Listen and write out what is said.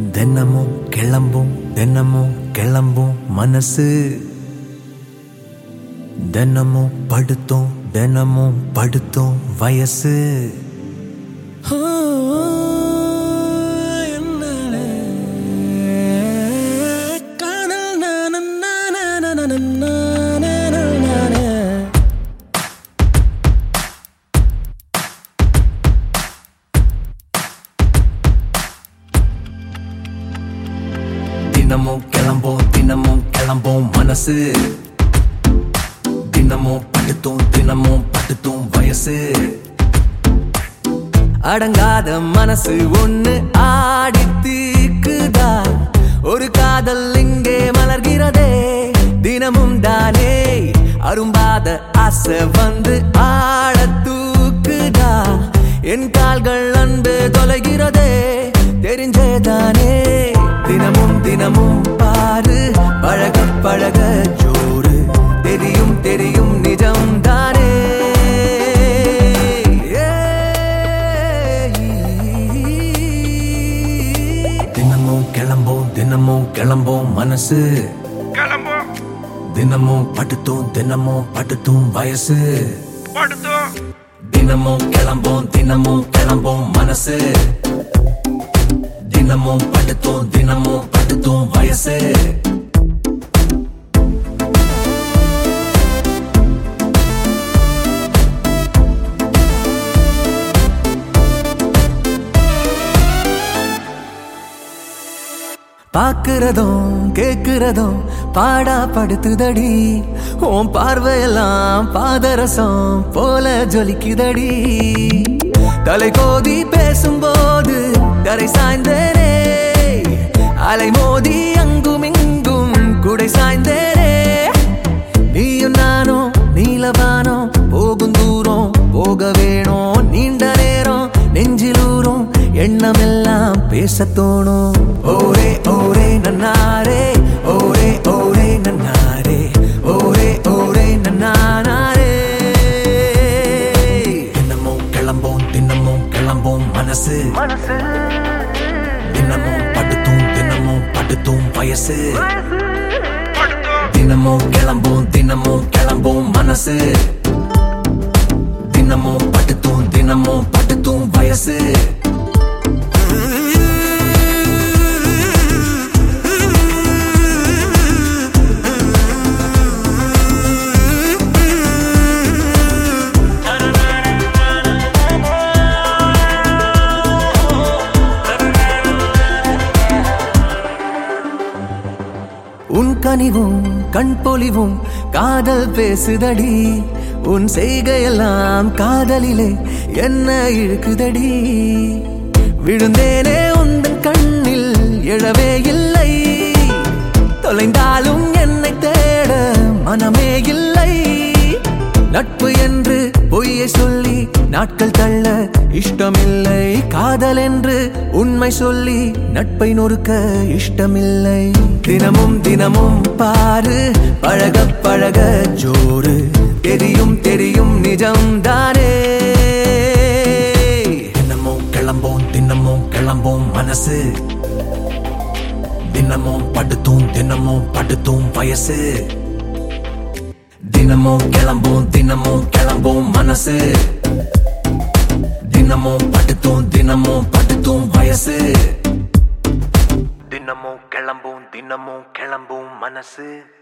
தினமும் கிளம்பும் மனசு தினமும் படுத்தும் வயசு தினமும் கிளம்பும் மனசு தினமும் படுத்தும் வயசு அடங்காத மனசு ஒண்ணு ஆடித்துக்குதா ஒரு காதல் இங்கே மலர்கிறதே தினமும் தானே அரும்பாத ஆசை வந்து ஆட தூக்குதா என் கால்கள் அன்பு தொலைகிறதே தெரிஞ்சேதானே தினமும் பாரு பழக ஜோறு தெரியும் நிஜம் தானே தினமும் கிளம்பும் மனசு தினமும் படுத்தும் வயசு தினமும் கிளம்பும் மனசு தினமும் படுத்தும் வயசு பாக்குறதும் கேக்குறதும் பாடா படுத்துதடி ஓம் பார்வையெல்லாம் பாதரசம் போல ஜொலிக்குதடி தலை கோதி பேசும்போது கரை சாய்ந்தேனே அலை மோதி அங்கும் இங்கும் குடை சாய்ந்தேனே நீயும் நானும் நீலவானம் போகும் தூரம் போக வேணும் நீண்ட நேரம் நெஞ்சிலூரும் எண்ணமெல்லாம் பேச தோணும் ஓரே நன்னாரே ஓரே நன்னாரே ஓரே நன்னாரே தினமும் கிளம்பும் மனசு தினமும் படுத்தும் வயசு தினமும் கிளம்பும் மனசு தினமும் படுத்தும் வயசு உன் கனிவும் கண் பொலிவும் காதல் பேசுதடி உன் செய்கையெல்லாம் காதலிலே என்ன இழுக்குதடி விழுந்தேனே உந்தன் கண்ணில் எழவே இல்லை தொலைந்தாலும் என்னை தேட மனமே இல்லை நட்பு என்று பொய்யை சொல்லி நாட்கள் தள்ள இஷ்டமில்லை காதல் என்று உண்மை சொல்லி நட்பை நொறுக்க இஷ்டமில்லை தினமும் பாரு பழக ஜோறு தெரியும் நிஜம் தானே தினமும் கிளம்பும் மனசு தினமும் படுத்தும் வயசு தினமும் கிளம்பும் மனசு தினமும் படுத்தும் வயசு தினமும் கிளம்பும் மனசு